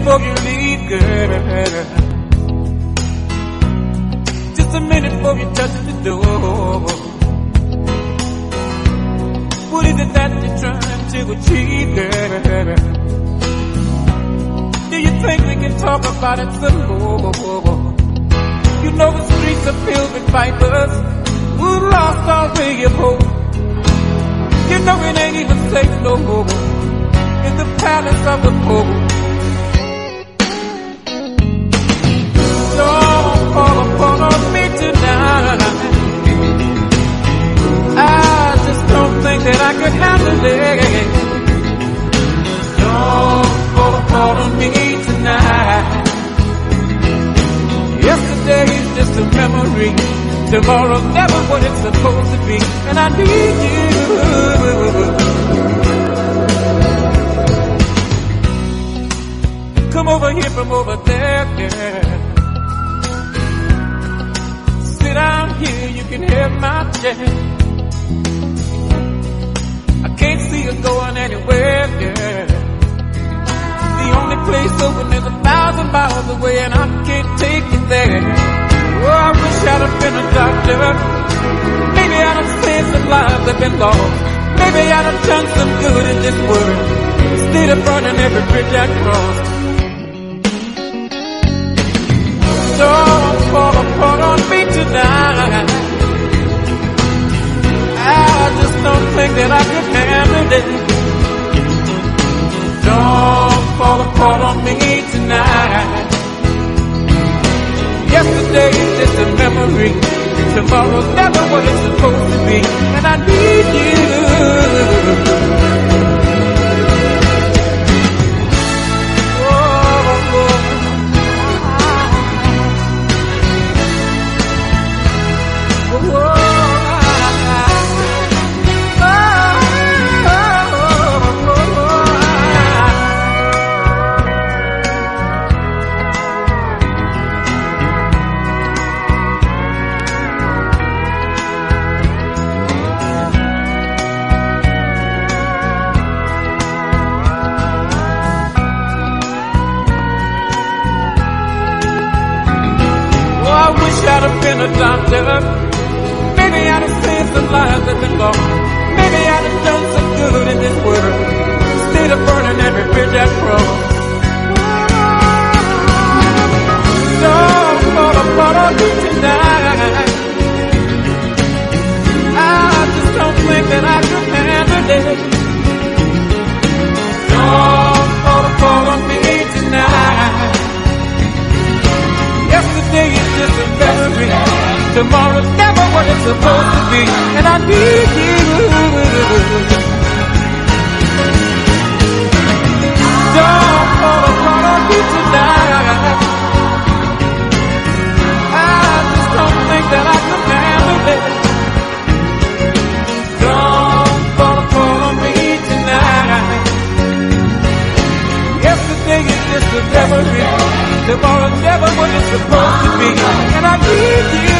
before you leave, girl. Just a minute before you touch the door. What is it that you're trying to achieve, girl? Do you think we can talk about it some more? You know the streets are filled with vipers who lost all way of hope. You know it ain't even safe no more in the palace of the Pope. Don't fall apart on me tonight. I just don't think that I could handle it. Don't fall apart on me tonight. Yesterday is just a memory. Tomorrow's never what it's supposed to be. And I need you. Come over here from over there, girl. Sit down here, you can have my chair. I can't see us going anywhere, girl. The only place open is 1,000 miles away, and I can't take you there. Oh, I wish I'd have been a doctor. Maybe I'd have saved some lives that been lost. Maybe I'd have done some good in this world instead of burning every bridge I crossed. Don't fall apart on me tonight. I just don't think that I could handle it. Don't fall apart on me tonight. Yesterday is just a memory. Tomorrow's never what it's supposed to be. And I need you. I'd have been a doctor. Maybe I'd have saved some lives that been lost. Maybe I'd have done some good in this world instead of burning every bridge I crossed. Don't fall apart on me tonight. I just don't think that I could handle it. Don't fall apart on me tonight. Yesterday is just a memory. Tomorrow's never what it's supposed to be. And I need you. Don't fall apart on me tonight. I just don't think that I can handle it. Don't fall apart on me tonight. Yesterday is just a memory. Tomorrow's never what it's supposed to be. And I need you.